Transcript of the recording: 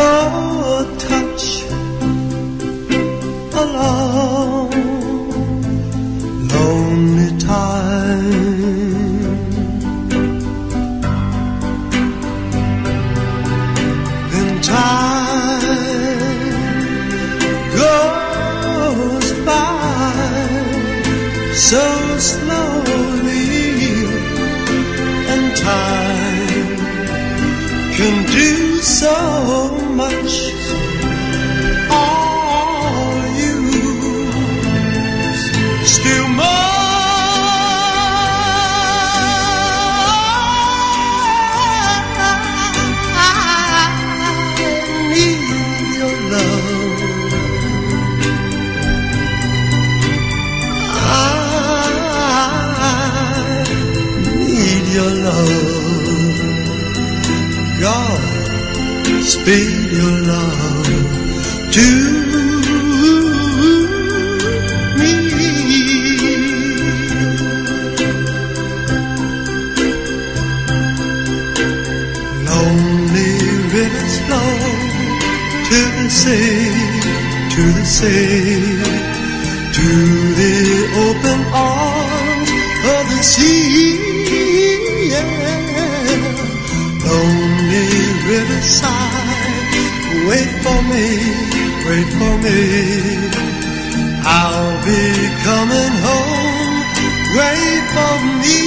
your touch a long, lonely time. Then time goes by so slowly, and time can do so much. All you still more. I need your love. I need your love. God, speed your love to me. Lonely rivers flow to the sea, to the sea, to the open arms of the sea. Yeah. Lonely riverside, wait for me, wait for me. I'll be coming home, wait for me.